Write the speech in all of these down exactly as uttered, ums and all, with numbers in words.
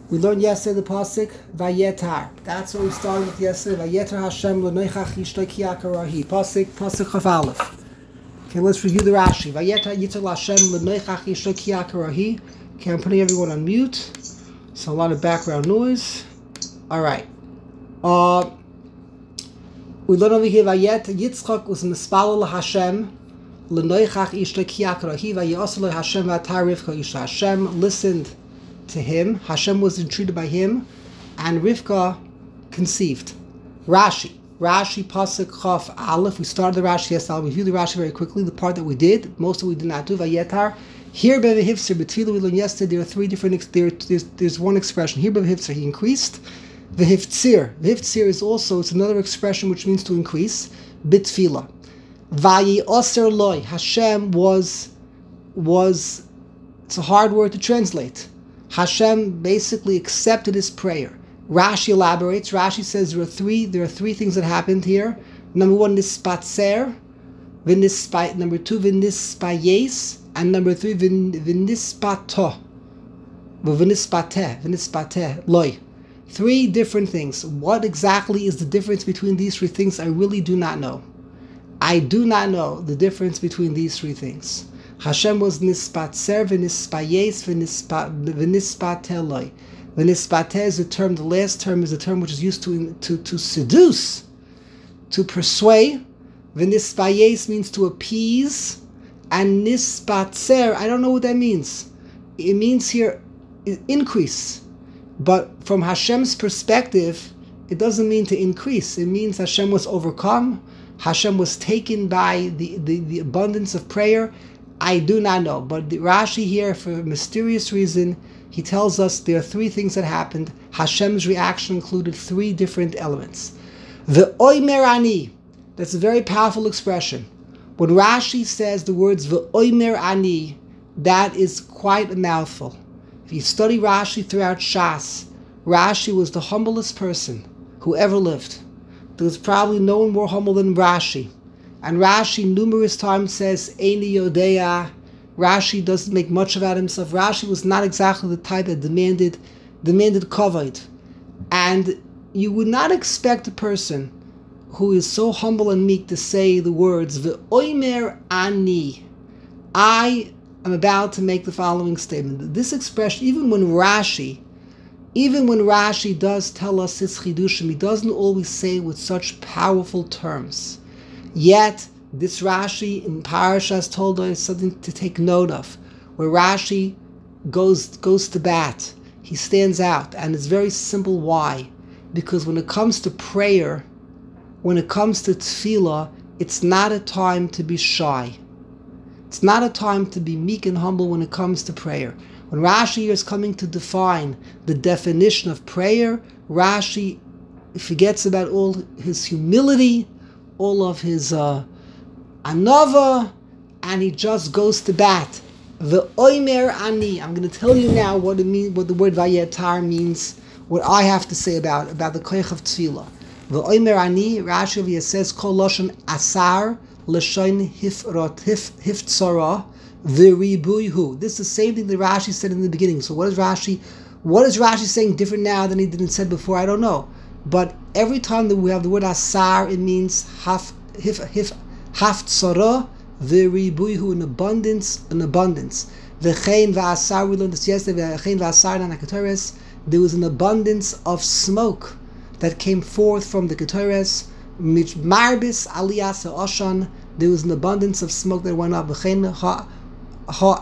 We learned yesterday the pasuk Vayetar. That's what we started with yesterday. Vayetar Hashem l'noichach yishtoi ki yakarahi. Pasuk pasuk Chaf Aleph. Okay, let's review the Rashi. Vayetar yitzal Hashem l'noichach yishtoi ki yakarahi. Okay, I'm putting everyone on mute. So a lot of background noise. All right. Uh, we learned over here Vayet Yitzchak was mispalel Hashem l'noichach yishtoi ki yakarahi. Vayosel Hashem v'atar Rivka yishtoi. Hashem listened to him. Hashem was entreated by him, and Rivka conceived. Rashi. Rashi pasuk Chaf Aleph. We started the Rashi yesterday. I'll review the Rashi very quickly. The part that we did, most of it we did not do. Vayetar. Here bevehifzer betfila we learned yesterday. There are three different. There, there's, there's one expression. Here bevehifzer he increased. Vehiftzir. Vehiftzir is also it's another expression which means to increase. Betfila. Vayi oser loy. Hashem was was. It's a hard word to translate. Hashem basically accepted his prayer. Rashi elaborates. Rashi says there are three. There are three things that happened here. Number one, nispatzer. V'nispa. Number two, v'nispayes. And number three, v'nispato. V'nispate. V'nispate. Loy. Three different things. What exactly is the difference between these three things? I really do not know. I do not know the difference between these three things. Hashem was nispatzer v'nispayes v'nispateloi. V'nispate is the term, the last term is the term which is used to, to, to seduce, to persuade. V'nispayes means to appease. And nispatzer, I don't know what that means. It means here increase. But from Hashem's perspective, it doesn't mean to increase. It means Hashem was overcome. Hashem was taken by the, the, the abundance of prayer. I do not know, but the Rashi here, for a mysterious reason, he tells us there are three things that happened. Hashem's reaction included three different elements. The oimer ani, that's a very powerful expression. When Rashi says the words the oimer ani, that is quite a mouthful. If you study Rashi throughout Shas, Rashi was the humblest person who ever lived. There was probably no one more humble than Rashi. And Rashi numerous times says, Eini Yodea. Rashi doesn't make much about himself. Rashi was not exactly the type that demanded demanded kavod. And you would not expect a person who is so humble and meek to say the words, V'oimer ani. I am about to make the following statement. This expression, even when Rashi, even when Rashi does tell us his chidushim, he doesn't always say it with such powerful terms. Yet, this Rashi in Parashas told us something to take note of, where Rashi goes goes to bat. He stands out, and it's very simple why. Because when it comes to prayer, when it comes to tefillah, it's not a time to be shy. It's not a time to be meek and humble when it comes to prayer. When Rashi is coming to define the definition of prayer, Rashi forgets about all his humility, all of his uh, anava, and he just goes to bat. The oimer ani. I'm going to tell you now what it means, what the word vayetar means, what I have to say about about the koich of tefillah. The oimer ani. Rashi over here says kol lashon asar lashon hifrot hif hiftzara v'ribuyhu. This is the same thing that Rashi said in the beginning. So what is Rashi? What is Rashi saying different now than he didn't said before? I don't know. But every time that we have the word asar, it means haf hif hif haftzara v'ribuyhu, an abundance, an abundance. V'chein v'asar, we learned this yesterday. V'chein v'asar na ketores. There was an abundance of smoke that came forth from the ketores. Marbis aliyas ha'oshan. There was an abundance of smoke that went up. V'chein ha ha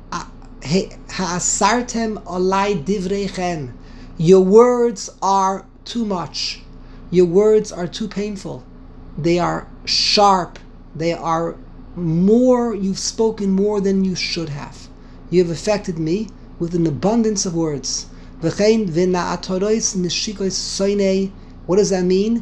ha'asartem olai divreichen. Your words are too much. Your words are too painful. They are sharp. They are more, you've spoken more than you should have. You have affected me with an abundance of words. What does that mean?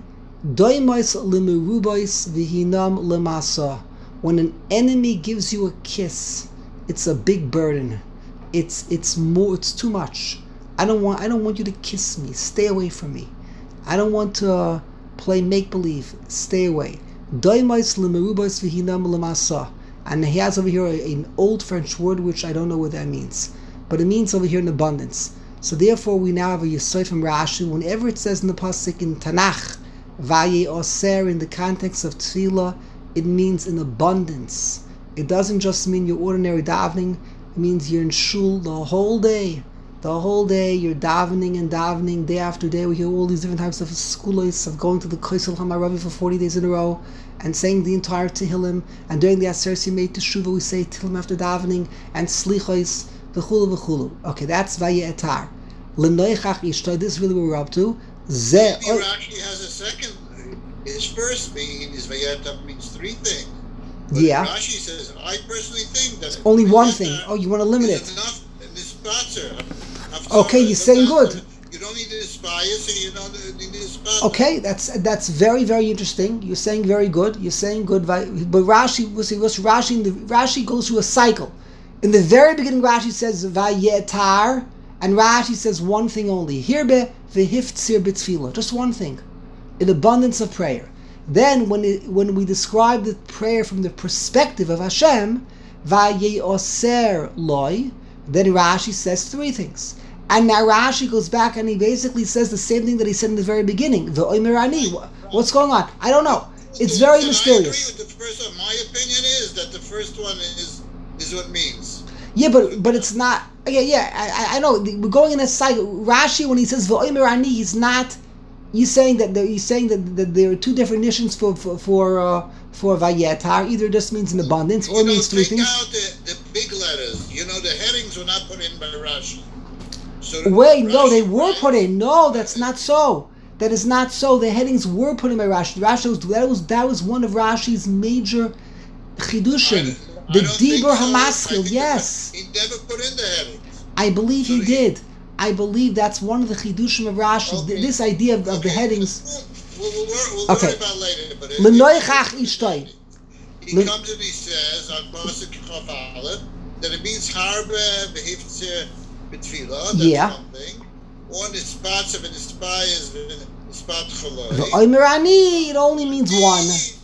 When an enemy gives you a kiss, it's a big burden. It's it's more it's too much. I don't want I don't want you to kiss me. Stay away from me. I don't want to uh, play make-believe. Stay away. And he has over here an old French word which I don't know what that means. But it means over here in abundance. So therefore, we now have a Yesod from Rashi. Whenever it says in the pasuk in Tanakh, Vaye Oser, in the context of Tefillah, it means in abundance. It doesn't just mean your ordinary davening. It means you're in shul the whole day. The whole day you're davening and davening, day after day. We hear all these different types of skulos of going to the Kosel Hamaravi for forty days in a row and saying the entire Tehillim. And during the Aser Simei Teshuvah, we say Tehillim after davening and Slichos, v'chulu v'chulu. Okay, that's Vaye Etar. L'noichach Ishtoi, this is really what we're up to. Ze. Maybe Rashi has a second. His first meaning is Vaye Etar means three things. But Yeah. Rashi says, I personally think that Only one Vaye thing. Etar Oh, you want to limit is it. enough in this spatzer. Okay, you're saying good. You don't need to aspire, so you don't need to aspire. Okay, that's that's very very interesting. You're saying very good. You're saying good. But Rashi was was Rashi. The, Rashi goes through a cycle. In the very beginning, Rashi says Vayetar, and Rashi says one thing only. Hirbe v'hiftzir b'tfilah, just one thing, in abundance of prayer. Then when it, when we describe the prayer from the perspective of Hashem, Vayeoser loy, then Rashi says three things. And now Rashi goes back and he basically says the same thing that he said in the very beginning. The Oimerani. What's going on? I don't know. It's very And mysterious. I agree with the first one. My opinion is that the first one is is what it means. Yeah, but but it's not. Yeah, yeah. I, I know we're going in a cycle. Rashi, when he says V'oimerani, he's not. He's saying that there, he's saying that, that there are two definitions for for for, uh, for Vayetar. Either it just means in abundance or You it know, means three take things. out the, the big letters. You know, the headings were not put in by Rashi. So the Wait, no, Rashi they were writes- put in. No, that's not so. That is not so. The headings were put in by Rashi. Rashi was that was that was one of Rashi's major chidushim. I The don't think Dibur so. I Hamaskil. think Yes, He never put in the headings. I believe he So he- did. I believe that's one of the chidushim of Rashi. Okay. This idea of, of the Okay, headings. We'll, we'll, we'll, we'll Okay. worry about later. But it- L'noichach it- ishtoi. He L'n- comes and he says on Pasuk Chaf Aleph that it means harbe behiftzir b'tfilah. That's Yeah. one thing. One is spots of an inspires spot choloi. V'oimerani, it only means one.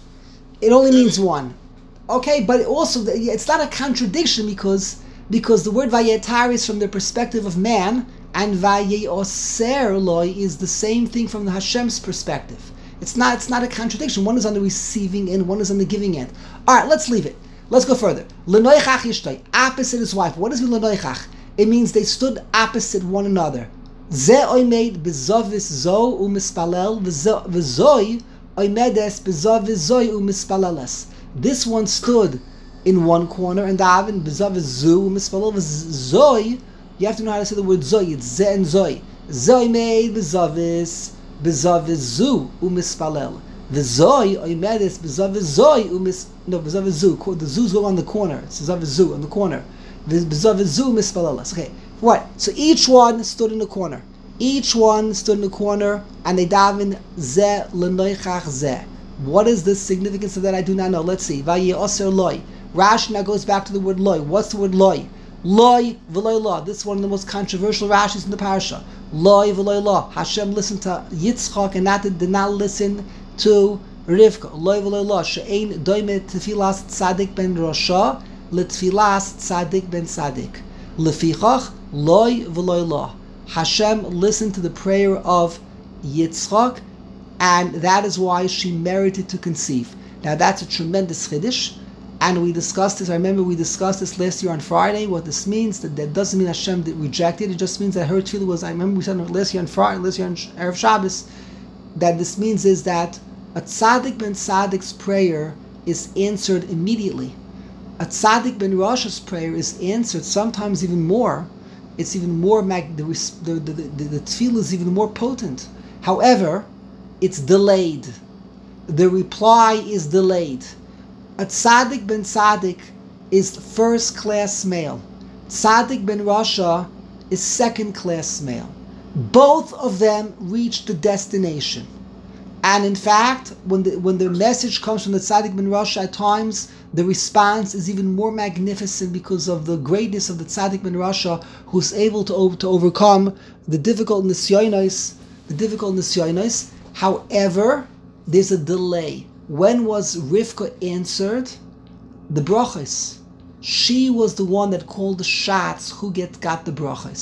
It only means one. Okay, but also it's not a contradiction because because the word vayetar is from the perspective of man, and vayeoser loy is the same thing from the Hashem's perspective. It's not it's not a contradiction. One is on the receiving end, one is on the giving end. All right, let's leave it. Let's go further. L'noichach ishtoi, opposite his wife. What does mean l'noichach? It means they stood opposite one another. Ze oimed bezovis zo umispalel v'zoi oimedes bezovis zoi umispaleles. This one stood in one corner and daven bezovis zu umispalel v'zoi. You have to know how to say the word zoi. It's ze and zoi. Zoi made bezovis bezovis zu umispalel. V'zoi oimedes bezovis zoi umis no bezovis zu. The zu's go on the corner. It's bezovis zu on the corner. Bezovis zu umispaleles. Okay. What? So each one stood in the corner. Each one stood in the corner, and they daven ze l'noichach ze. What is the significance of that? I do not know. Let's see. Vayeoser loy. Rashi now goes back to the word loy. What's the word loy? Loy v'loy la. This is one of the most controversial Rashis in the parasha. Loy v'loy la. Hashem listened to Yitzchak and not did not listen to Rivka. Loy v'loy la. She'ein doime tefilas tzadik ben rosha l'tefilas tzadik ben tzadik. Lefichach loy v'loy la. Hashem listened to the prayer of Yitzchak, and that is why she merited to conceive. Now that's a tremendous chiddush, and we discussed this. I remember we discussed this last year on Friday. What this means, that, that doesn't mean Hashem rejected. It just means that her tefillah was. I remember we said it last year on Friday, last year on Erev Shabbos. That this means is that a tzaddik ben tzaddik's prayer is answered immediately. A tzaddik ben Rasha's prayer is answered sometimes even more. It's even more mag- the, the, the, the, the tefillah is even more potent. However, it's delayed. The reply is delayed. A tzaddik ben tzaddik is first class male. Tzaddik ben Rasha is second class male. Both of them reach the destination. And in fact, when the when the message comes from the tzaddik ben Rasha, at times the response is even more magnificent because of the greatness of the tzaddik ben Rasha, who's able to over, to overcome the difficult nisyonos, the difficult nisyonos. However, there's a delay. When was Rivka answered? The brachos. She was the one that called the shots. Who get got the brachos?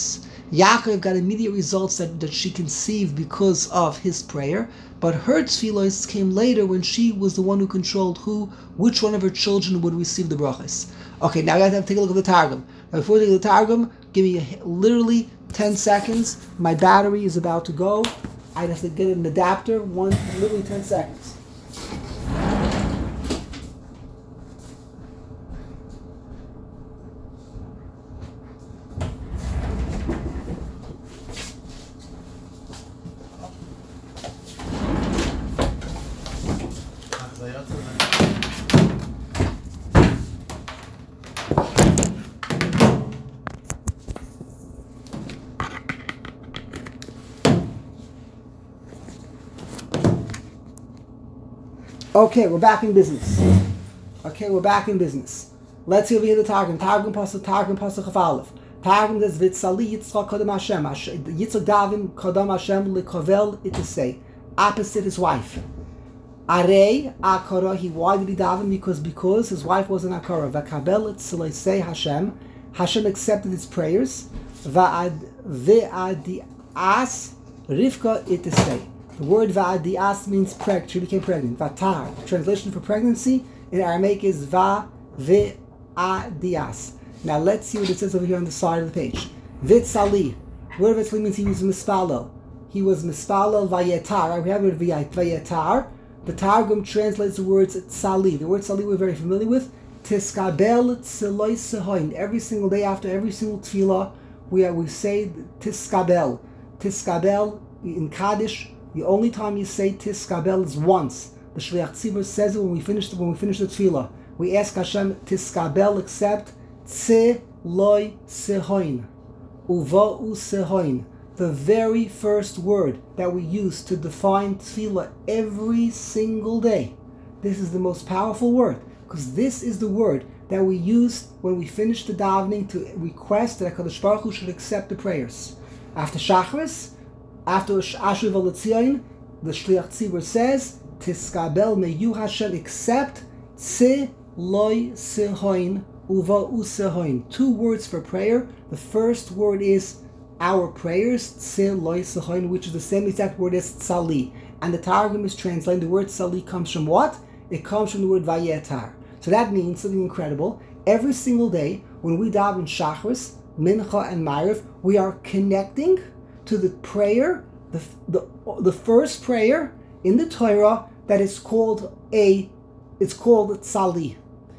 Yaakov got immediate results that, that she conceived because of his prayer, but her tefillos came later when she was the one who controlled who, which one of her children would receive the brachas. Okay, now we have to take a look at the Targum. Now before we take the Targum, give me a, literally ten seconds. My battery is about to go. I have to get an adapter, one, literally ten seconds. Okay, we're back in business. Okay, we're back in business. Let's see over here the Targum. Targum pasuk, Targum pasuk of Aleph. Targum says, "V'tzali Yitzchak kadam Hashem." Yitzchak Davin kadam Hashem likovel itasei. Opposite his wife. Arei akara. He why did he daven? Because because his wife was an akara. V'kabel itzalei Hashem. Hashem accepted his prayers. Va'ad ve'adias Rivka itasei. The word va'adias means preg. She became pregnant. Vatar. The translation for pregnancy in Aramaic is va ve'adias. Now let's see what it says over here on the side of the page. Vitzali. Word Vitzali means he was mispalel. He was mispalel vayetar. We have it vayetar. The Targum translates the words tzali. The word tzali we're very familiar with. Tiskabel tziloi sehoin. Every single day after every single tefillah, we are, we say tiskabel. Tiskabel in Kaddish. The only time you say tiskabel is once. The Shliach Tzibur says it when we finish the, when we finish the tefillah. We ask Hashem tiskabel accept tze loy sehoin uva u sehoin. The very first word that we use to define tefillah every single day. This is the most powerful word because this is the word that we use when we finish the davening to request that HaKadosh Baruch Hu should accept the prayers. After Shachris, after Asher V'Letzion, the Shliach Tzibur says, Tiskabel meyu Hashem, accept tze loy sehoin uva u sehoin. Two words for prayer. The first word is our prayers, tze loy sehoin, which is the same exact word as tzali. And the Targum is translating the word tzali comes from what? It comes from the word vayetar. So that means something incredible. Every single day, when we daven Shachris, Mincha, and Ma'ariv, we are connecting to the prayer, the, the the first prayer in the Torah that is called a, it's called tzali.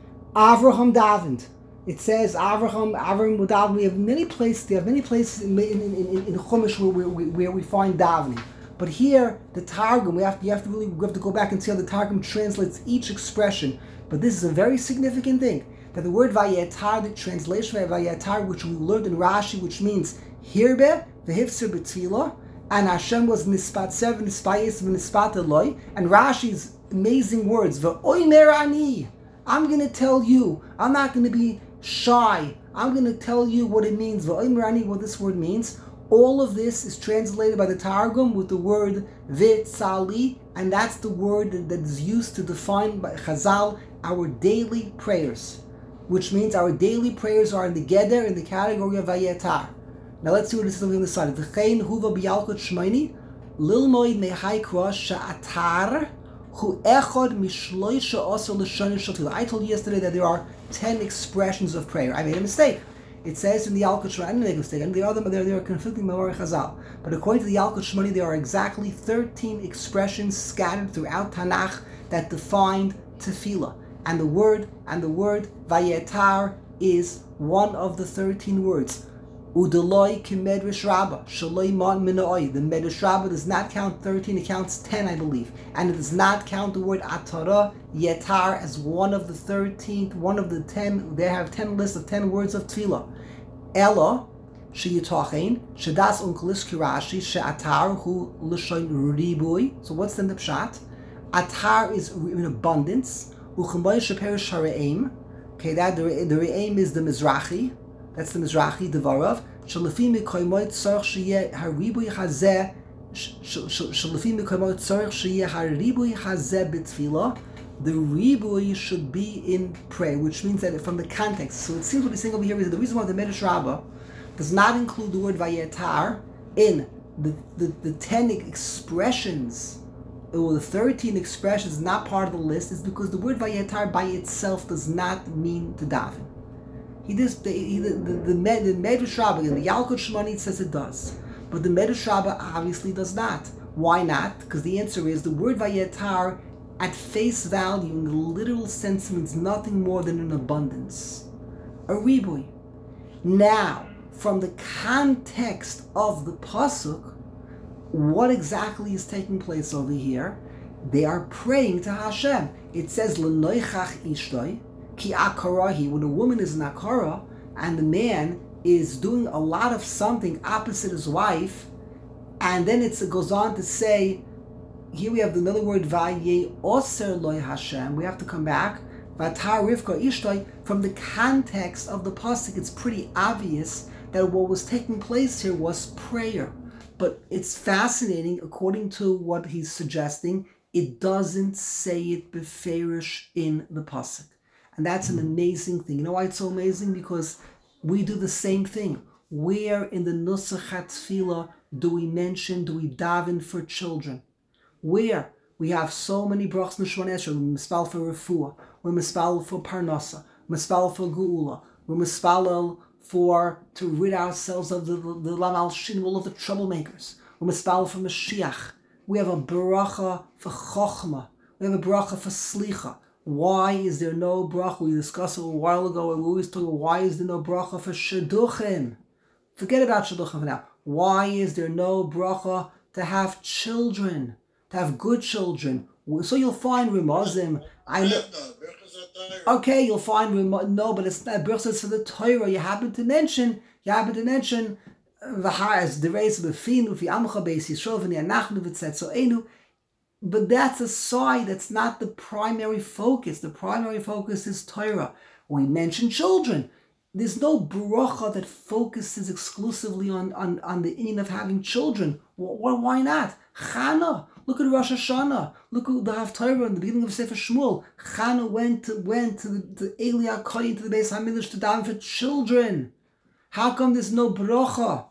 Avraham davened. It says Avraham, Avraham davened. We have many places. There have many places in in in, in, in Chumash where we where we find davening. But here, the Targum, we have to, you have to really we have to go back and see how the Targum translates each expression. But this is a very significant thing that the word vayetar, the translation of vayetar, which we learned in Rashi, which means hirbe v'hifser b'tfilah, and Hashem was nispat seven nispayis v'nispat eloi, and Rashi's amazing words v'oimer ani. I'm going to tell you. I'm not going to be shy. I'm going to tell you what it means. V'oimer ani, what this word means. All of this is translated by the Targum with the word vitzali, and that's the word that is used to define by Chazal our daily prayers, which means our daily prayers are in the Geder, in the category of Vayetar. Now let's see what it says on the side. V'chein huva b'yalkut shmeini lilmoid mehai kra sha'atar hu echad mishloisha osel l'shonim shel. I told you yesterday that there are ten expressions of prayer. I made a mistake. It says in the Yalkut Shmoni, I didn't make a mistake, and the other, there, there are conflicting Mavarei Chazal. But according to the Yalkut Shmoni, there are exactly thirteen expressions scattered throughout Tanakh that defined tefillah. And the word, and the word Vayetar is one of the thirteen words. Udeloi k'medrash Rabbah, shaloi mon minoi. The Medrash Rabbah does not count thirteen, it counts ten, I believe. And it does not count the word Atara, Yetar, as one of the thirteenth, one of the ten. They have ten lists of ten words of tefillah. Ella, sheyitachein, shedas unkelis kirashi, she'atar hu l'shon ribui. So what's then the pshat? Atar is in abundance. Uchemay sheperish hareim. Okay, that the, the re'im is the Mizrahi. That's the Mizrahi Devarav. Shalafi mikoymoit tzarich sheyeh haribui hazeh. Shalafi mikoymoit tzarich sheyeh haribui hazeh b'tfilah. The ribui should be in prayer, which means that from the context. So it seems what he's saying over here is that the reason why the Medrash Rabbah does not include the word vayetar in the, the, the ten expressions, or the thirteen expressions not part of the list, is because the word vayetar by itself does not mean to daven. He just, the, the, the, the, the Medrash Rabbah, and the Yalkut Shmonit says it does. But the Medrash Rabbah obviously does not. Why not? Because the answer is the word vayetar at face value in the literal sense means nothing more than an abundance. A ribui. Now, from the context of the pasuk, what exactly is taking place over here? They are praying to Hashem. It says l'noichach ishtoi ki akarahi. When a woman is an akara and the man is doing a lot of something opposite his wife, and then it's, it goes on to say, here we have another word, vaye oser loy Hashem. We have to come back. Vatar Rivka ishtoi. From the context of the pasuk, it's pretty obvious that what was taking place here was prayer. But it's fascinating, according to what he's suggesting, it doesn't say it beferish in the pasuk. And that's an amazing thing. You know why it's so amazing? Because we do the same thing. Where in the Nusach Tefillah do we mention, do we daven for children? Where? We have so many brachos in Shemona Esrei. We're mispal for refuah. We're mispal for parnasa. Mispal for geula. We're mispal for to rid ourselves of the the lamal shin, all of the troublemakers. We're mispal for Mashiach. We have a bracha for chokhmah. We have a bracha for slicha. Why is there no bracha? We discussed it a while ago, and we always talk about why is there no bracha for shidduchim? Forget about shidduchim for now. Why is there no bracha to have children, to have good children? So you'll find Rimazim. I know. Okay, you'll find no, but it's not birchas for the Torah. You happen to mention, you happen to mention v'ha'as dereis b'finu v'amcha beis Yisrael v'ni'anachnu v'tzetzoenu. But that's a side. That's not the primary focus. The primary focus is Torah. We mention children. There's no bracha that focuses exclusively on, on, on the in of having children. Why, why not? Chana. Look at Rosh Hashanah. Look at the Haftarah in the beginning of Sefer Shmuel. Chana went to, went to, to Eli HaKoyin, to the Beis HaMikdash to daven for children. How come there's no bracha?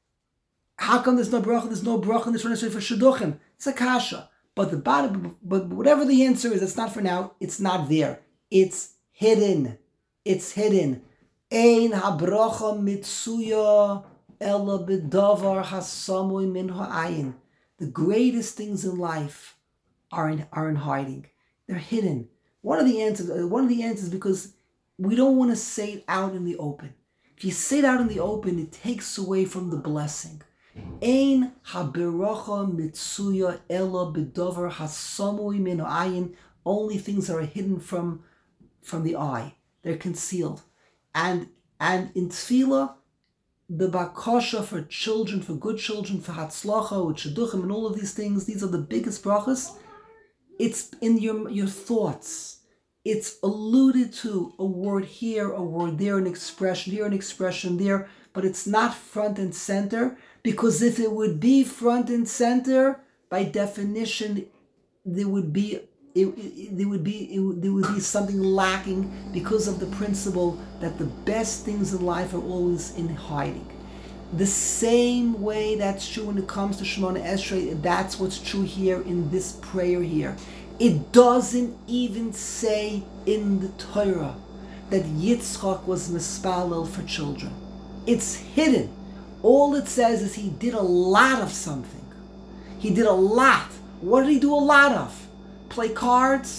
How come there's no bracha? There's no bracha in this one for shidduchim. It's a kasha. But the bottom, but whatever the answer is, it's not for now. It's not there. It's hidden. It's hidden. Ein habracha mitsuya ela bedavar hasamoy min ha'ayin. The greatest things in life are in are in hiding. They're hidden. One of the answers, one of the answers, because we don't want to say it out in the open. If you say it out in the open, it takes away from the blessing. Ein haberacha mitsuya ela bedavar hasamoy min ha'ayin. Only things that are hidden from from the eye. They're concealed. And and in tefillah, the bakasha for children, for good children, for hatzlacha, with shidduchim, and all of these things, these are the biggest brachas. It's in your your thoughts. It's alluded to, a word here, a word there, an expression here, an expression there, but it's not front and center, because if it would be front and center, by definition, there would be It, it, there would be it, there would be something lacking, because of the principle that the best things in life are always in hiding. The same way that's true when it comes to Shemona Esrei, that's what's true here in this prayer here. It doesn't even say in the Torah that Yitzchak was mispalel for children. It's hidden. All it says is he did a lot of something. He did a lot. What did he do a lot of? Play cards,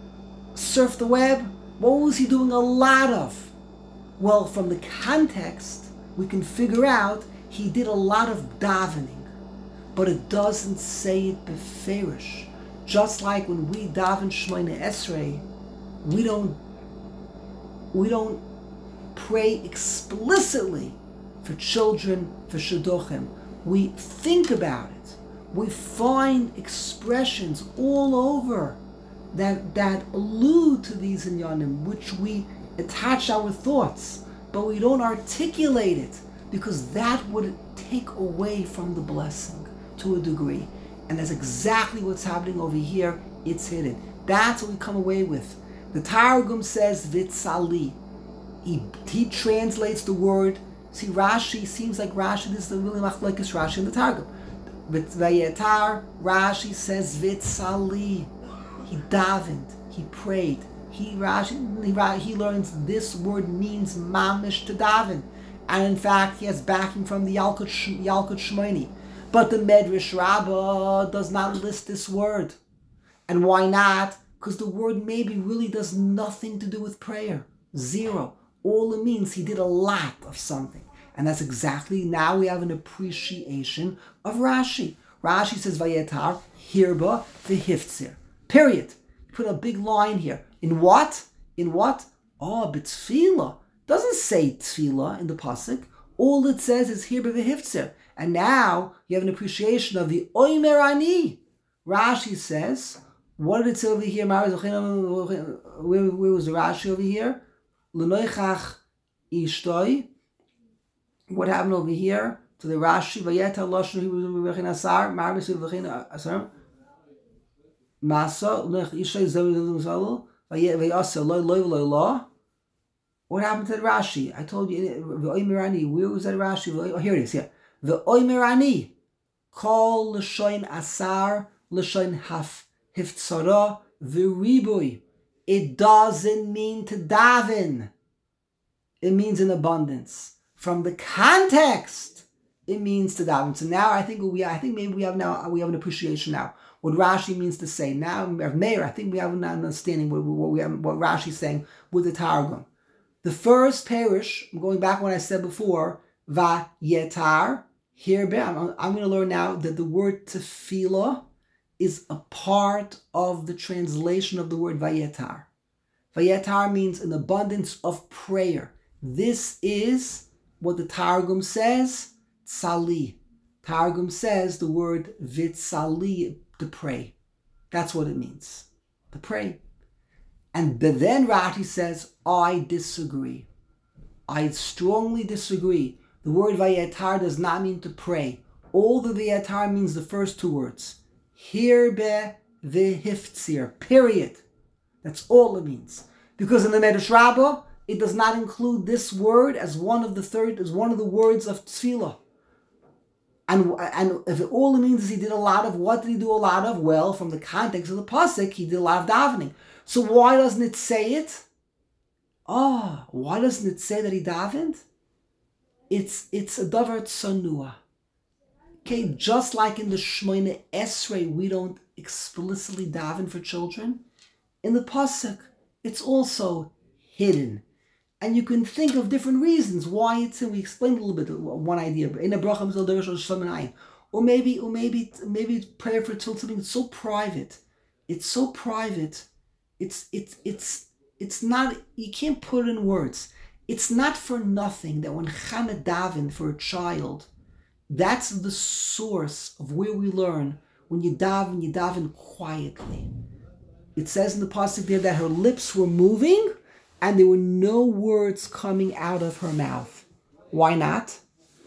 surf the web. What was he doing a lot of? Well, from the context, we can figure out he did a lot of davening, but it doesn't say it beferish. Just like when we daven Shemona Esrei, we don't we don't pray explicitly for children, for shidduchim. We think about it. We find expressions all over that that allude to these inyanim, which we attach our thoughts, but we don't articulate it, because that would take away from the blessing to a degree. And that's exactly what's happening over here. It's hidden. That's what we come away with. The Targum says vitzali. He, he translates the word See, Rashi seems like Rashi. This is the really machlokes Rashi in the Targum. Vayetar, Rashi says Vitzali. He davened. He prayed. He Rashi he, he learns this word means mamish to daven, and in fact he has backing from the Yalkut Yalkut Shmoni. But the Medrash Rabbah does not list this word, and why not? Because the word maybe really does nothing to do with prayer. Zero. All it means he did a lot of something, and that's exactly now we have an appreciation of Rashi. Rashi says Vayetar Hirba v'Hiftzir. Period. Put a big line here. In what? In what? Oh, b'tfila. Doesn't say tfila in the pasuk. All it says is Hirba v'Hiftzir. And now you have an appreciation of the Oimer Ani. Rashi says, what did it say over here? Where, where was the Rashi over here? L'noichach ishtoi. What happened over here to the Rashi? Vayeta lashon v'chin asar. Marbis v'chin asar. Masa l'noich ishtoi zevul v'yasa loy loy loy lo. What happened to the Rashi? I told you. V'oimer Ani. Where was that Rashi? Oh, here it is. Here. The Oimer Ani, Kol L'shoin Asar, L'shoin Haf Hiftzara, V'ribui. It doesn't mean to daven. It means in abundance. From the context, it means to daven. So now I think we, I think maybe we have now we have an appreciation now what Rashi means to say. Now, Meir, I think we have an understanding what, what we have, what Rashi's saying with the Targum. The first parish, going back what I said before, Vayetar. Here, I'm, I'm going to learn now that the word tefillah is a part of the translation of the word vayetar. Vayetar means an abundance of prayer. This is what the Targum says, tzali. Targum says the word vitzali, to pray. That's what it means, to pray. And then Rashi says, I disagree. I strongly disagree. The word vayetar does not mean to pray. All the vayetar means the first two words. Hirbe v'hiftzir. Period. That's all it means. Because in the Medrash Rabbah, it does not include this word as one of the third, as one of the words of tefillah. And, and if it, all it means is he did a lot of, what did he do a lot of? Well, from the context of the pasuk, he did a lot of davening. So why doesn't it say it? Oh, why doesn't it say that he davened? It's it's a davar tzanua. Okay, just like in the Shmoyne Esrei, we don't explicitly daven for children. In the pasuk, it's also hidden, and you can think of different reasons why it's. And we explained a little bit one idea in a bracha mitzvah derish shlomanayim, or maybe or maybe maybe prayer for something that's so private. It's so private. It's it's it's it's not. You can't put it in words. It's not for nothing that when Chana daven for a child, that's the source of where we learn when you daven, you daven quietly. It says in the pasuk there that her lips were moving and there were no words coming out of her mouth. Why not?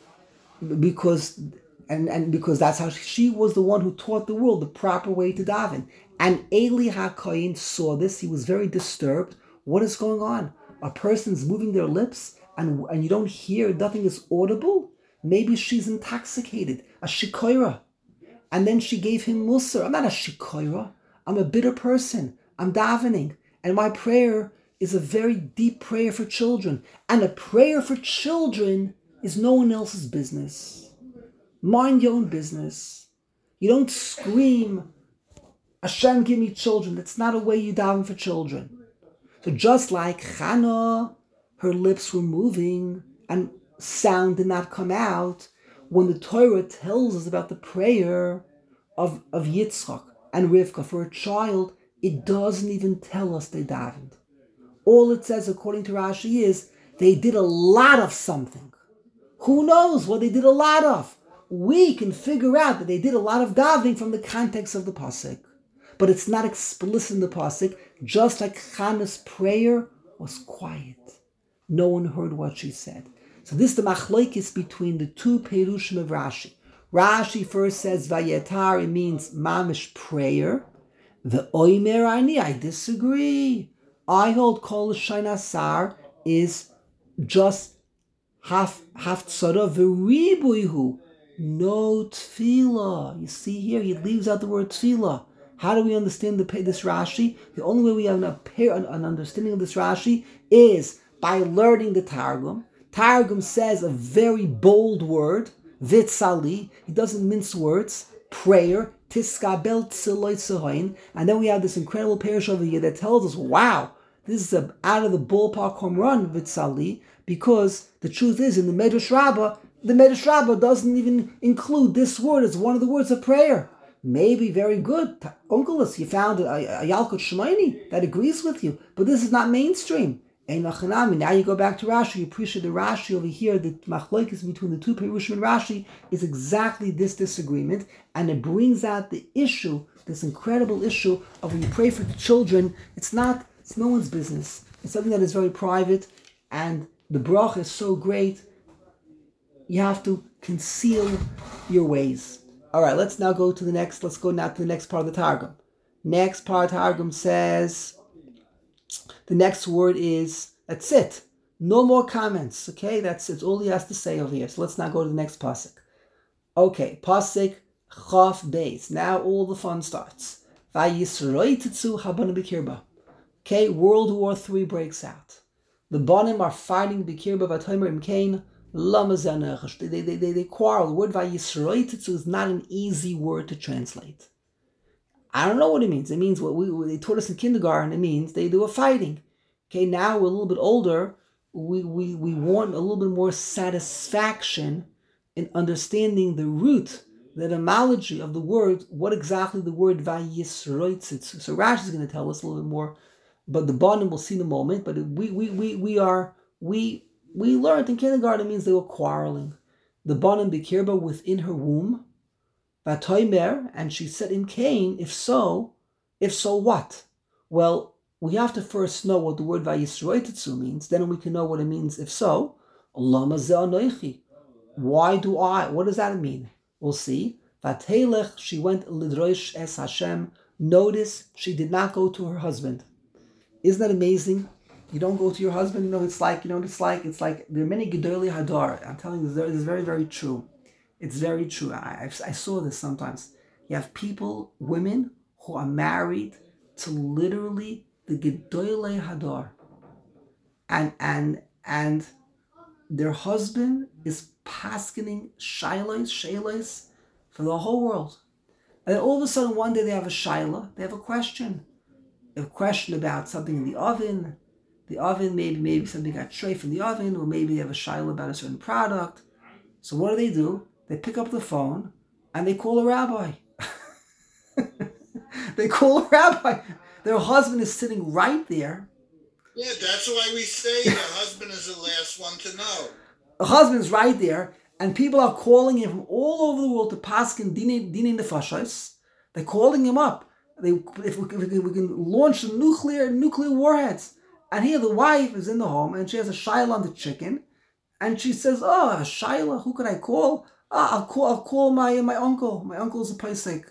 Because and, and because that's how she, she was the one who taught the world the proper way to daven. And Eli HaKohen saw this. He was very disturbed. What is going on? A person's moving their lips and, and you don't hear, nothing is audible? Maybe she's intoxicated, a shikoira. And then she gave him musar. I'm not a shikoira. I'm a bitter person. I'm davening. And my prayer is a very deep prayer for children. And a prayer for children is no one else's business. Mind your own business. You don't scream, Hashem, give me children. That's not a way you daven for children. So just like Chana, her lips were moving and sound did not come out, when the Torah tells us about the prayer of, of Yitzchak and Rivka for a child, it doesn't even tell us they davened. All it says, according to Rashi, is they did a lot of something. Who knows what they did a lot of? We can figure out that they did a lot of davening from the context of the pasuk. But it's not explicit in the pasuk, just like Chana's prayer was quiet. No one heard what she said. So this is the machlokes between the two perushim of Rashi. Rashi first says vayetar, it means mamish prayer. The oimer ani, I disagree. I hold kol l'shain asar is just Haf haftzara v'ribuihu. No tefillah. You see here, he leaves out the word tefillah. How do we understand the, this Rashi? The only way we have an, an understanding of this Rashi is by learning the Targum. Targum says a very bold word, vitzali. He doesn't mince words. Prayer, tiskabel tziloy tzihoin. And then we have this incredible parish over here that tells us, wow, this is a out of the ballpark home run, vitzali, because the truth is, in the Medrash Rabbah, the Medrash Rabbah doesn't even include this word as one of the words of prayer. Maybe very good. Unkelus, you found a, a Yalkut Shemaini that agrees with you, but this is not mainstream. Now you go back to Rashi, you appreciate the Rashi over here, the machlokes between the two Perushim and Rashi is exactly this disagreement, and it brings out the issue, this incredible issue of when you pray for the children, it's not, it's no one's business. It's something that is very private, and the brach is so great, you have to conceal your ways. All right, let's now go to the next, let's go now to the next part of the Targum. Next part of the Targum says, the next word is, that's it. No more comments, okay? That's it's all he has to say over here. So let's now go to the next pasuk. Okay, pasuk Chaf Beis. Now all the fun starts. Vayisroitetzu habana b'kirba. Okay, World War Three breaks out. The Banim are fighting b'kirba v'atomer imkain. They, they, they, they quarrel. The word Vayisroitetzu is not an easy word to translate. I don't know what it means. It means what we, they taught us in kindergarten. It means they, they were fighting. Okay, now we're a little bit older. We, we, we want a little bit more satisfaction in understanding the root, the etymology of the word, what exactly the word Vayisroitetzu. So Rashi is going to tell us a little bit more, but the Banim we'll see in a moment. But we we we we are we we learned in kindergarten it means they were quarreling. The Banim b'kirba within her womb. Vatoimer, and she said in Cain, if so, if so what? Well, we have to first know what the word Vayisroitetzu means, then we can know what it means if so. Lama ze anoichi. Why do I? What does that mean? We'll see. Vatelech, she went lidrosh es Hashem. Notice she did not go to her husband. Isn't that amazing? You don't go to your husband, you know, it's like, you know what it's like? It's like, there are many Gedolei Hadar. I'm telling you, this is very, very true. It's very true. I, I saw this sometimes. You have people, women, who are married to literally the Gedolei Hadar. And, and, and their husband is paskening shailos, shailos for the whole world. And then all of a sudden, one day they have a shaila, they have a question. They have a question about something in the oven. The oven, maybe maybe something got straight from the oven, or maybe they have a shaila about a certain product. So what do they do? They pick up the phone and they call a rabbi. They call a rabbi. Their husband is sitting right there. Yeah, that's why we say the husband is the last one to know. The husband's right there, and people are calling him from all over the world to paskin dinin nefashos. They're calling him up. They, if we, if we can launch nuclear nuclear warheads. And here the wife is in the home, and she has a shaila on the chicken, and she says, "Oh, a shaila, who could I call? Oh, I'll call, I'll call my my uncle. My uncle's a paisek."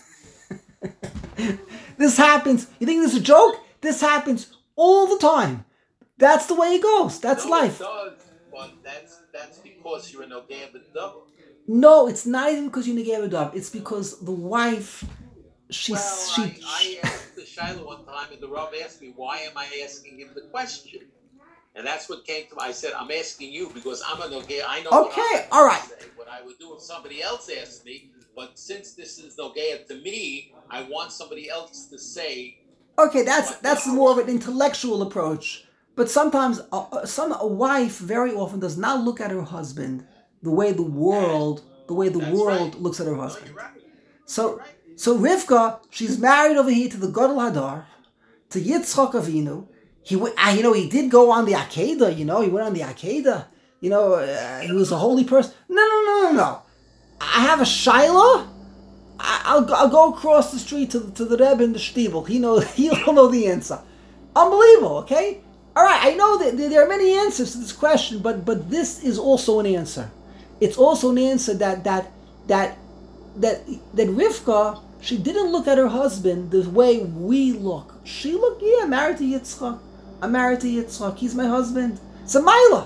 This happens. You think this is a joke? This happens all the time. That's the way it goes. That's no, life. It does, but that's that's because you're in Nogay B'Dav. No, it's not even because you're Nogay B'Dav. It's because the wife, she's well, she. I, I asked the Shiloh one time, and the Rav asked me, "Why am I asking him the question?" And that's what came to me. I said, "I'm asking you because I'm a Nogay. I know." Okay, what all right. Say, what I would do if somebody else asked me, but since this is Nogay to me, I want somebody else to say. Okay, that's that's more of an intellectual approach. But sometimes, uh, some a wife very often does not look at her husband the way the world, the way the That's world right. looks at her husband. No, you're right. So, You're right. so Rivka, she's married over here to the Gadol Hadar, to Yitzchak Avinu. He went, uh, you know, he did go on the Akedah. You know, he went on the Akedah. You know, uh, he was a holy person. No, no, no, no, no. I have a Shiloh. I'll I'll go across the street to to the Rebbe in the Shtibel. He knows he'll know the answer. Unbelievable. Okay. All right. I know that there are many answers to this question, but but this is also an answer. It's also an answer that that that that that Rivka, she didn't look at her husband the way we look. She looked, yeah, I'm married to Yitzchak. I'm married to Yitzchak. He's my husband. It's a Maila.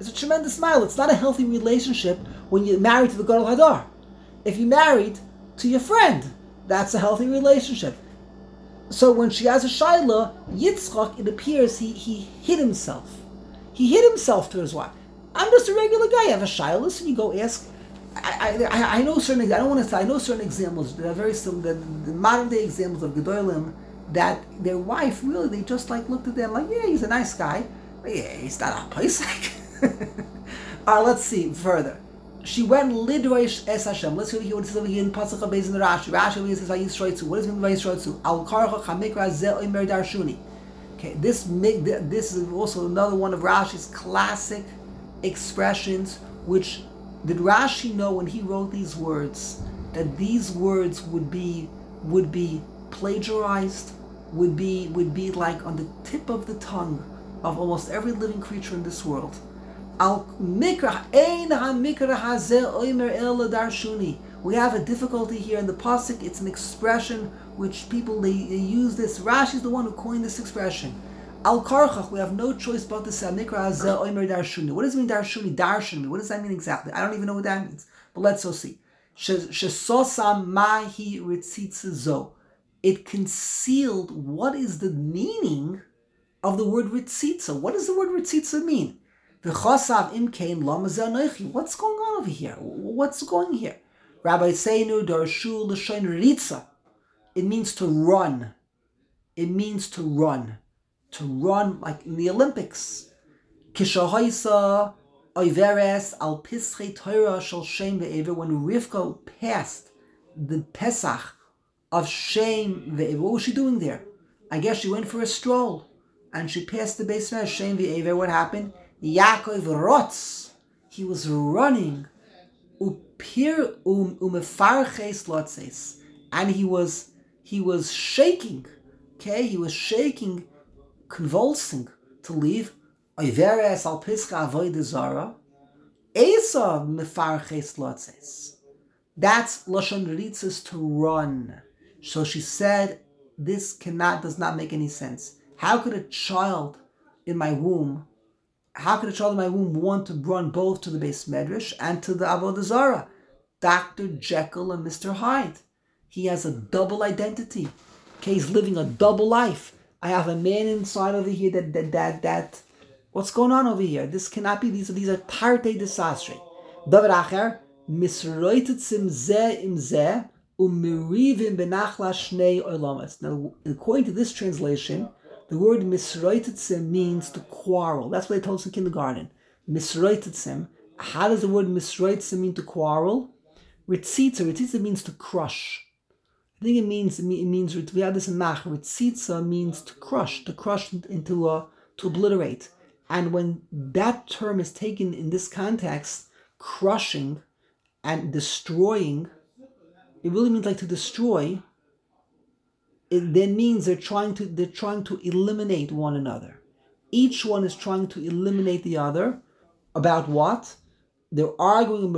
It's a tremendous mile. It's not a healthy relationship when you're married to the Gadol Hadar. If you're married to your friend, that's a healthy relationship. So when she has a Shaila, Yitzchak, it appears he, he hid himself. He hid himself to his wife. I'm just a regular guy. I have a Shaila, so you go ask. I, I, I know certain. I don't want to say. I know certain examples that are very similar. The, the modern day examples of Gedolim that their wife really they just like looked at them like, yeah, he's a nice guy, but yeah, he's not a Pesach. All right, let's see further. She went lidroish es Hashem. Let's hear what it says over here in Pasuk Beis in Rashi. Rashi says Vayisroitzu. What does it mean by Vayisroitzu? Al karcha chamikra ze omer darshuni. Okay, this make this is also another one of Rashi's classic expressions, which. Did Rashi know when he wrote these words that these words would be would be plagiarized, would be would be like on the tip of the tongue of almost every living creature in this world? Al mikra ein ha-mikra hazeh omer el darshuni. We have a difficulty here in the pasuk. It's an expression which people they, they use this. Rashi is the one who coined this expression. Al karchach, we have no choice but to say mikra hazeh omer darshuni. What does it mean darshuni? Darshuni. What does that mean exactly? I don't even know what that means. But let's go see. Shesosam mahi ritzitza zo. It concealed what is the meaning of the word ritzitza. What does the word ritzitza mean? V'chosav imkein lama zeh anochi. What's going on over here? What's going here? Rabbi Seinu darshu l'shain ritza. It means to run. It means to run. To run like in the Olympics. Kishahoisa oiveres al pischei Torah shel Shem ve'ever. When Rivka passed the Pesach of Shem ve'ever, what was she doing there? I guess she went for a stroll, and she passed the Beis Medrash Shem ve'ever. What happened? Yaakov rotz. He was running. Upir um umefarches lotzes, and he was he was shaking. Okay, he was shaking. Convulsing to leave. Oiveres al pischa avodah zara. Esa mefarches lotzes. That's lashon ritzis, to run. So she said, this cannot, does not make any sense. How could a child in my womb, how could a child in my womb want to run both to the Beis Medrash and to the avodah zara? Doctor Jekyll and Mister Hyde. He has a double identity. Okay, he's living a double life. I have a man inside over here that, that, that, that, what's going on over here? This cannot be, these are, these are tarte desastre. Davar acher, misroitetzim zeh im zeh, umirivim benachla shnei olamas. Now, according to this translation, the word misroitetzim means to quarrel. That's what they told us in kindergarten. Misroitetzim. How does the word misroitetzim mean to quarrel? Ritzitza. Ritzitza means to crush. I think it means it means we have this in Nach. Ritzitza means to crush, to crush into a to obliterate. And when that term is taken in this context, crushing and destroying, it really means like to destroy. It then means they're trying to they're trying to eliminate one another. Each one is trying to eliminate the other. About what? They're arguing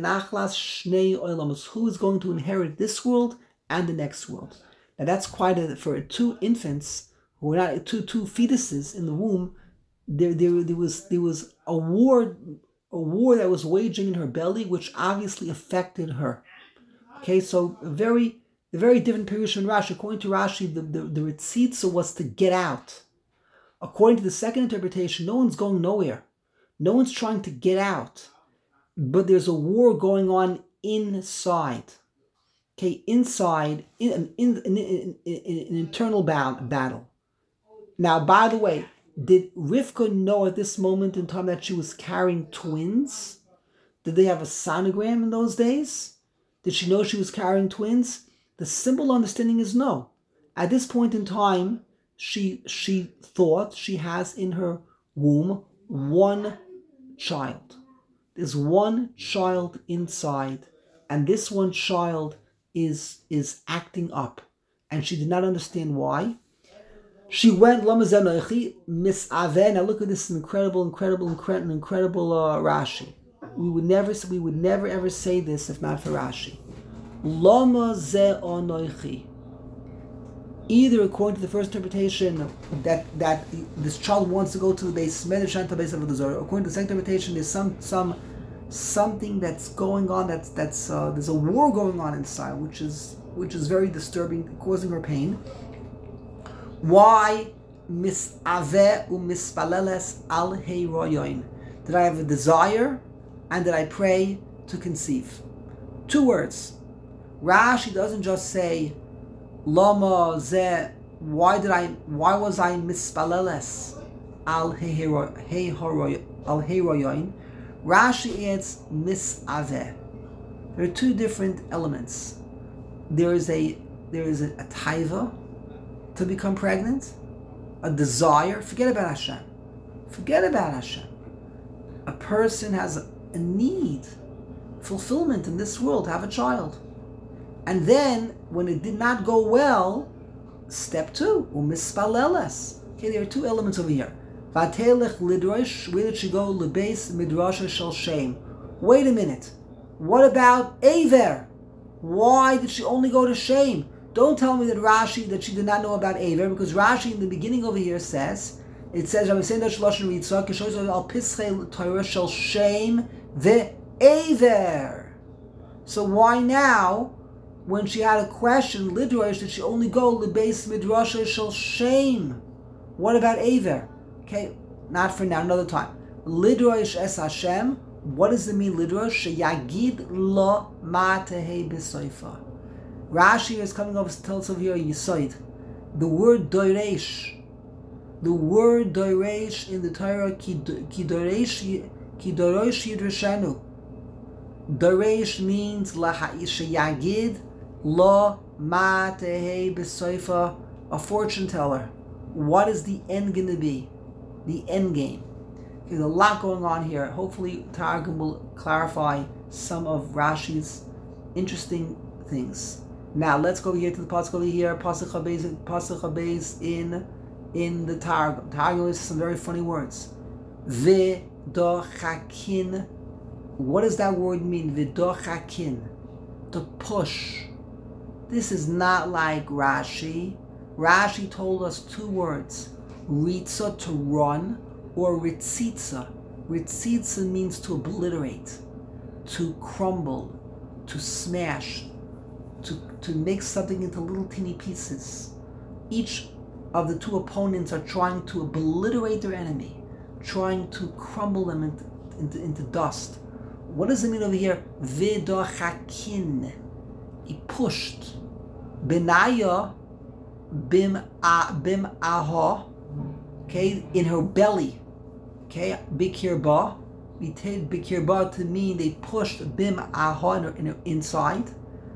who is going to inherit this world and the next world. Now that's quite a, for two infants who were not two two fetuses in the womb. There there there was there was a war a war that was waging in her belly, which obviously affected her. Okay, so a very a very different Pirush in Rashi. According to Rashi, the the, the ritzitza was to get out. According to the second interpretation, no one's going nowhere. No one's trying to get out, but there's a war going on inside. Okay, inside, in an in, in, in, in, in, an internal battle. Now, by the way, did Rivka know at this moment in time that she was carrying twins? Did they have a sonogram in those days? Did she know she was carrying twins? The simple understanding is no. At this point in time, she she thought she has in her womb one child. There's one child inside, and this one child is is acting up, and she did not understand why. She went Lamazenochi Miss Ave. Now look at this incredible, incredible, incredible, incredible uh, Rashi. We would never, we would never ever say this if not for Rashi. Lama ze onoichi. Either according to the first interpretation that that this child wants to go to the base Medrash to base of the Zohar. According to the second interpretation, there's some some something that's going on. That's that's uh, there's a war going on inside, which is which is very disturbing, causing her pain. Why misaveh umispaleles al heiroyoin? Did I have a desire, and did I pray to conceive? Two words. Rashi doesn't just say Lama ze. Why did I? Why was I mispaleles al heiroyoin? Al heiroyoin. Rashi adds misaveh. There are two different elements. There is a there is a, a taiva to become pregnant, a desire. Forget about Hashem. Forget about Hashem. A person has a, a need, fulfillment in this world to have a child. And then, when it did not go well, step two, umispaleles. Okay, there are two elements over here. Vatelech lidrosh, where did she go? Lebeis midrasha shel shem. Wait a minute. What about Aver? Why did she only go to shame? Don't tell me that Rashi, that she did not know about Aver, because Rashi in the beginning over here says, it says, al pischei Torah shel shem ve Aver. So why now, when she had a question, Lidrosh, did she only go Lebeis midrasha shel shem? What about Aver? Okay, not for now, another time. Lidrosh es Hashem. What does it mean, Lidrosh? Sheyagid lo ma tehei b'soifa. Rashi is coming up to tell us over here, Yisoid. The word doiresh. The word doiresh in the Torah, ki doiresh yidrashenu. Doiresh means sheyagid lo ma tehei b'soifa. A fortune teller. What is the end going to be? The end game. There's a lot going on here. Hopefully, Targum will clarify some of Rashi's interesting things. Now, let's go here to the pasuk over here. Pasuk Habez, Pasuk Habez in in the Targum. Targum is some very funny words. V'dochakin. What does that word mean? V'dochakin. To push. This is not like Rashi. Rashi told us two words. Ritza, to run, or ritzitza. Ritzitza means to obliterate, to crumble, to smash, to, to make something into little teeny pieces. Each of the two opponents are trying to obliterate their enemy, trying to crumble them into, into, into dust. What does it mean over here? V'dochakin. He pushed. Benaya bim bim aha. Okay, in her belly. Okay, bikirba. We take bikirba to mean they pushed bim aha in her, in her inside.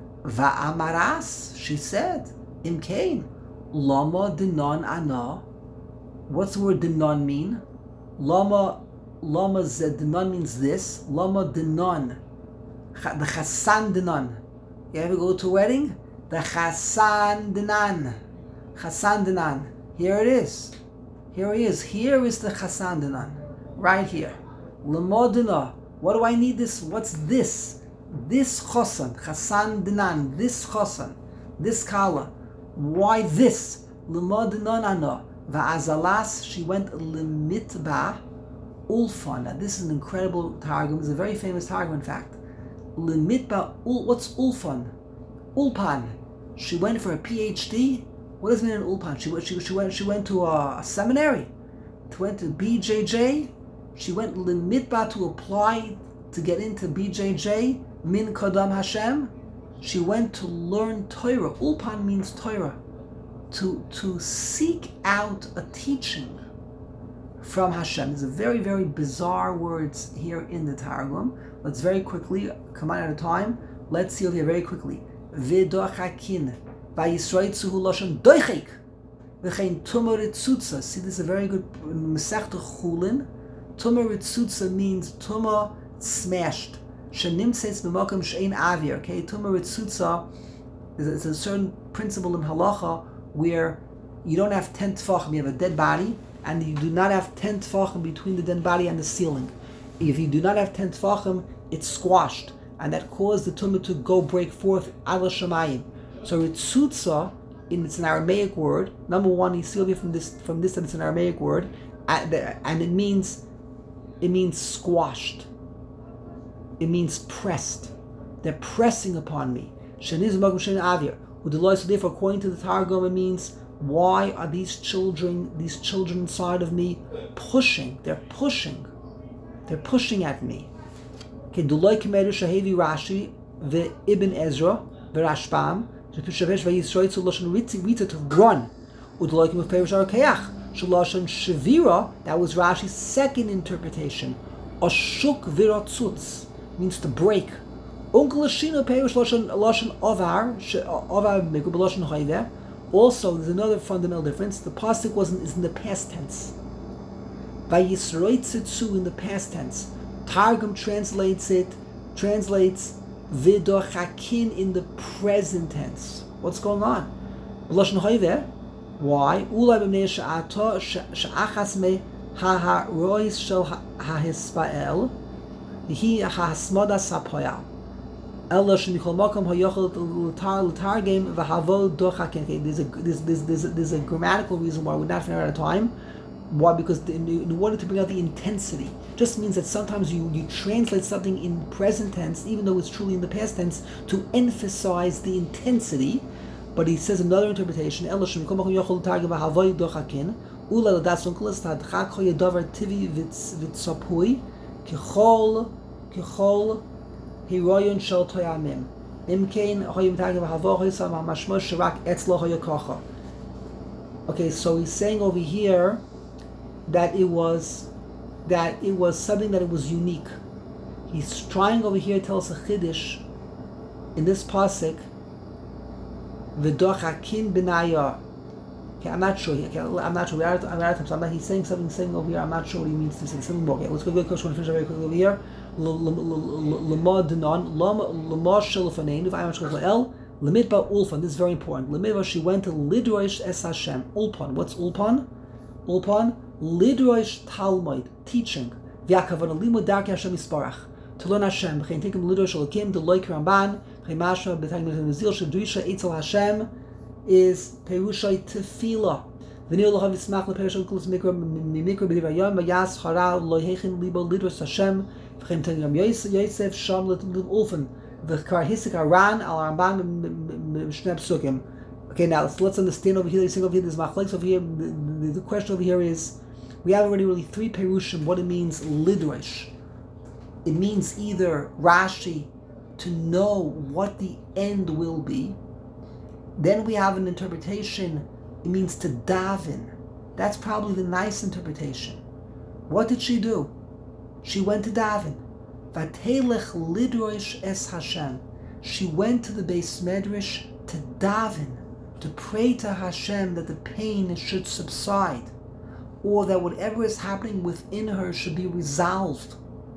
Va'amaras, she said, imkain, lama dinan ana. What's the word dinan mean? Lama, lama zed, dinan means this. Lama dinan. The chasan dinan. You ever go to a wedding? The chasan dinan. Chasan dinan. Here it is. Here he is. Here is the Chasan Dinan. Right here. Lemodina. What do I need this? What's this? This Chasan. Chasan Dinan. This Chasan. This Kala. Why this? Lemodinan ana. Va'azalas. She went lemitba ulfan. Now this is an incredible targum. It's a very famous targum, in fact. Lemitba ul. What's ulfan? Ulpan. She went for a P H D. What does it mean in Ulpan? She, she, she, went, she went to a, a seminary. She went to B J J. She went Limitba to apply to get into B J J. Min Kodam Hashem. She went to learn Torah. Ulpan means Torah. To, to seek out a teaching from Hashem. There's a very, very bizarre words here in the Targum. Let's very quickly, come on at a time. Let's see over here very quickly. V'dochakin. See, this is a very good Masechta Chulin. Tumah ritzutza means tumah smashed. Shenimtzeis b'makom she'ein avir. Okay, tumah ritzutza is a certain principle in halacha where you don't have ten tefachim. You have a dead body, and you do not have ten tefachim between the dead body and the ceiling. If you do not have ten tefachim, it's squashed, and that caused the tumah to go break forth ala shamayim. So ritzutza in it's an Aramaic word. Number one, you see over here from this from this that it's an Aramaic word, and it means it means squashed. It means pressed. They're pressing upon me. Sheniz magum shen avir. So therefore, according to the Targum, it means, why are these children, these children inside of me, pushing? They're pushing. They're pushing at me. Okay, Duloi Kemeru Shahevi Rashi ve Ibn Ezra ve Rashbam Shepishavesh veYisroitzu Lashon Rita to run. Uduloi Kemeru Perish Arkayach Shalashon Shavira. That was Rashi's second interpretation. Ashuk Viratzutz means to break. Uncle Lashino Perish Lashon Lashon Ovar Ovar Mikub Lashon Hayver. Also, there's another fundamental difference. The pasuk wasn't is in the past tense. Vayisroitzitzu in the past tense. Targum translates it, translates vidochakin in the present tense. What's going on? Lashon hayver. Why? Ulay b'mnei she'ato she'achas me ha'harois shel ha'hispael hi ha'asmoda sapoyal. There's a there's, there's, there's, there's a grammatical reason why we're not running out of time. Why? Because in, in order to bring out the intensity, just means that sometimes you, you translate something in present tense, even though it's truly in the past tense, to emphasize the intensity. But he says another interpretation. Hiroyon shel toyamim. Imkein hoyim tagim havohisam hamashmos shirak etzlo hoyokocha. Okay, so he's saying over here that it was that it was something that it was unique. He's trying over here to tell us a chiddush in this pasuk. V'dochakin b'naya. Okay, I'm not sure. Okay, I'm not sure. We're out, I'm out of time. So I'm not, he's saying something, saying over here. I'm not sure what he means to say something more. Okay, let's go very quick. Finish very quickly over here. Lama denon, lama shelafanein. If I'm sure el lemidba ulpan. This is very important. Lemidba, she went to lidroish es Hashem. Ulpan. What's ulpan? Ulpan lidroish talmud, teaching. V'yakavana limud darkei Hashem yisparach. To learn Hashem. V'chein tikim lidroish elakim to loik ramban. V'chein mashma b'tagim nezil shedrisha etzel Hashem is perushay tefila. V'nil lohav yismach leperushay kulas mikra mimikra b'divrayam v'yas hara loihechin libo lidroish Hashem. Yosef Sham Ulfen V'kar Hisik Aran Al Ramban Shnei Psukim. Okay, now let's, let's understand over here. Over here, there's machlekes over here. The, the, the question over here is, we have already really three perushim. What it means lidrosh. It means either Rashi to know what the end will be. Then we have an interpretation. It means to daven. That's probably the nice interpretation. What did she do? She went to daven. Vatelech lidrosh es Hashem. She went to the Beis Medrash to daven, to pray to Hashem that the pain should subside, or that whatever is happening within her should be resolved.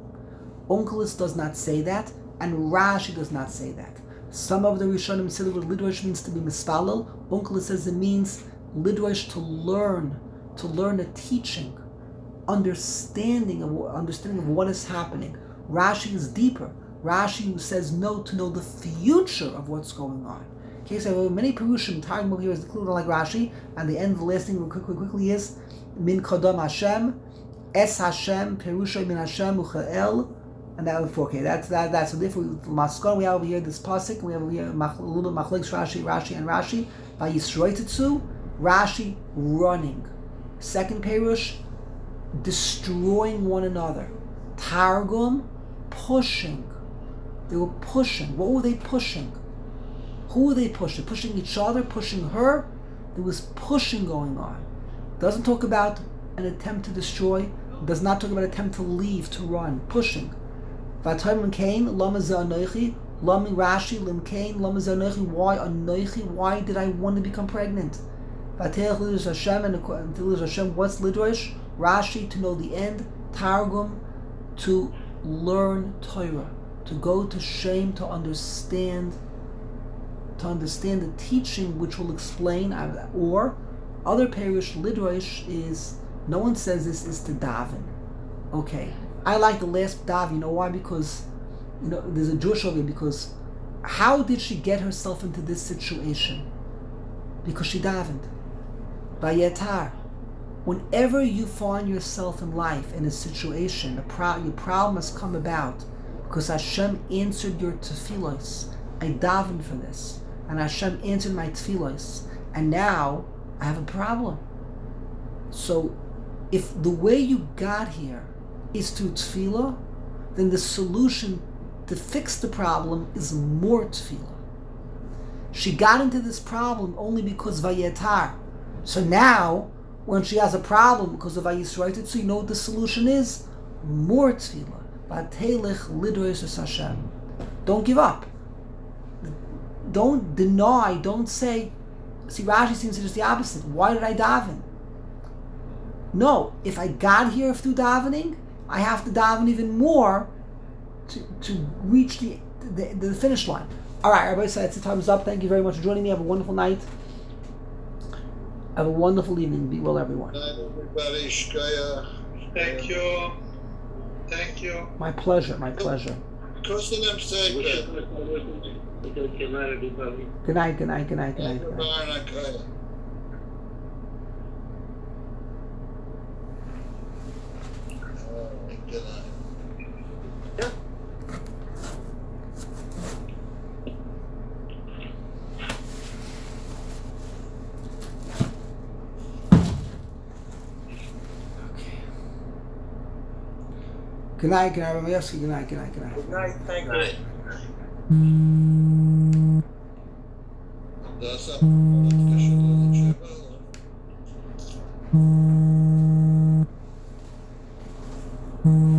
Onkelos does not say that, and Rashi does not say that. Some of the Rishonim say that lidrosh means to be mispalel. Onkelos says it means lidrosh to learn, to learn a teaching. Understanding of understanding of what is happening. Rashi is deeper. Rashi says no to know the future of what's going on. Okay, so many perushim talking over here is included like Rashi, and the end, the last thing quickly quickly is min kodam Hashem, es Hashem, perushay min Hashem uchael, and that was okay. That's that. That's so therefore maskon we have over here this pasuk. We have over here a little bit machlekes Rashi, Rashi, and Rashi. By Yisroitetsu, Rashi running. Second perush, destroying one another. Targum, pushing. They were pushing. What were they pushing? Who were they pushing? Pushing each other, pushing her? There was pushing going on. Doesn't talk about an attempt to destroy. Does not talk about an attempt to leave, to run. Pushing. V'atayim l'mkein, lama ze anoichi. Lama Rashi, l'mkein, lama ze anoichi. Why anoichi? Why did I want to become pregnant? V'atayich lidrosh Hashem, and lidrosh Hashem, what's lidrosh? Rashi, to know the end. Targum, to learn Torah, to go to Shem, to understand, to understand the teaching which will explain. Or other parish lidrosh is, no one says this is to daven. Okay, I like the last dav. You know why? Because you know there's a Jewish over here. Because how did she get herself into this situation? Because she davened. Vayetar. Whenever you find yourself in life in a situation, a pro- your problem has come about because Hashem answered your tefillos. I davened for this, and Hashem answered my tefillos, and now I have a problem. So, if the way you got here is through tefillah, then the solution to fix the problem is more tefillah. She got into this problem only because Vayetar. So now, when she has a problem because of Vayisrael, so you know what the solution is? More tefillah. Vatelech lidrois Hashem. Don't give up. Don't deny. Don't say. See, Rashi seems to just the opposite. Why did I daven? No, if I got here through davening, I have to daven even more to, to reach the, the the finish line. All right, everybody, so that's the time's up. Thank you very much for joining me. Have a wonderful night. Have a wonderful evening. Be well, everyone. Night, everybody. Shkaya. Thank you. Thank you. My pleasure. My pleasure. Kostanem Sekret. Good night, everybody. Good night. Good night. Good night. Good night. Good night. Everybody. Good night. Good night. Good night. Everybody else. Good night. Good night. Good night. Good night. Thank you. That's up.